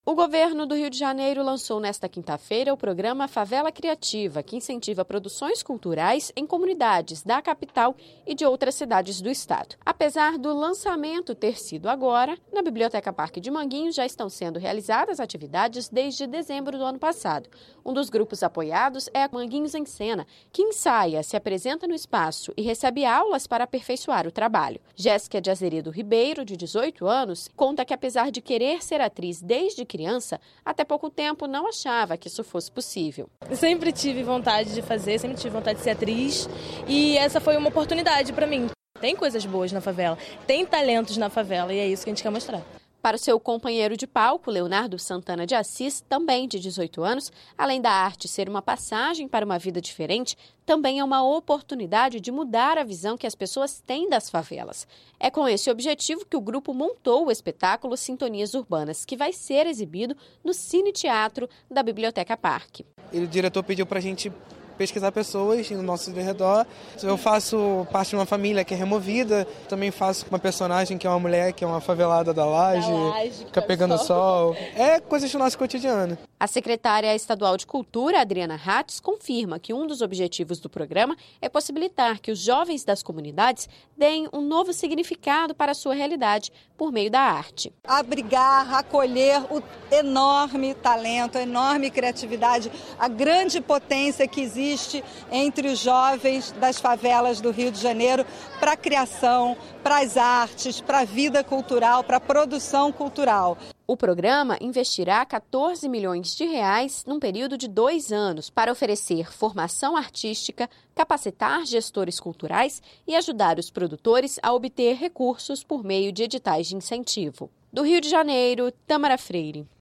O governo do Rio de Janeiro lançou nesta quinta-feira o programa Favela Criativa, que incentiva produções culturais em comunidades da capital e de outras cidades do estado. Apesar do lançamento ter sido agora, na Biblioteca Parque de Manguinhos já estão sendo realizadas atividades desde dezembro do ano passado. Um dos grupos apoiados é a Manguinhos em Cena, que ensaia, se apresenta no espaço e recebe aulas para aperfeiçoar o trabalho. Jéssica de Azeredo Ribeiro, de 18 anos, conta que apesar de querer ser atriz desde criança, até pouco tempo não achava que isso fosse possível. Eu sempre tive vontade de fazer, sempre tive vontade de ser atriz e essa foi uma oportunidade para mim. Tem coisas boas na favela, tem talentos na favela e é isso que a gente quer mostrar. Para o seu companheiro de palco, Leonardo Santana de Assis, também de 18 anos, além da arte ser uma passagem para uma vida diferente, também é uma oportunidade de mudar a visão que as pessoas têm das favelas. É com esse objetivo que o grupo montou o espetáculo Sintonias Urbanas, que vai ser exibido no Cine Teatro da Biblioteca Parque. O diretor pediu para a gente pesquisar pessoas no nosso redor. Eu faço parte de uma família que é removida, também faço uma personagem que é uma mulher, que é uma favelada da Laje, fica pegando sol. É coisas do nosso cotidiano. A secretária estadual de Cultura, Adriana Hatz, confirma que um dos objetivos do programa é possibilitar que os jovens das comunidades deem um novo significado para a sua realidade por meio da arte. Abrigar, acolher o enorme talento, a enorme criatividade, a grande potência que existe entre os jovens das favelas do Rio de Janeiro para a criação, para as artes, para a vida cultural, para a produção cultural. O programa investirá 14 milhões de reais num período de 2 anos para oferecer formação artística, capacitar gestores culturais e ajudar os produtores a obter recursos por meio de editais de incentivo. Do Rio de Janeiro, Tamara Freire.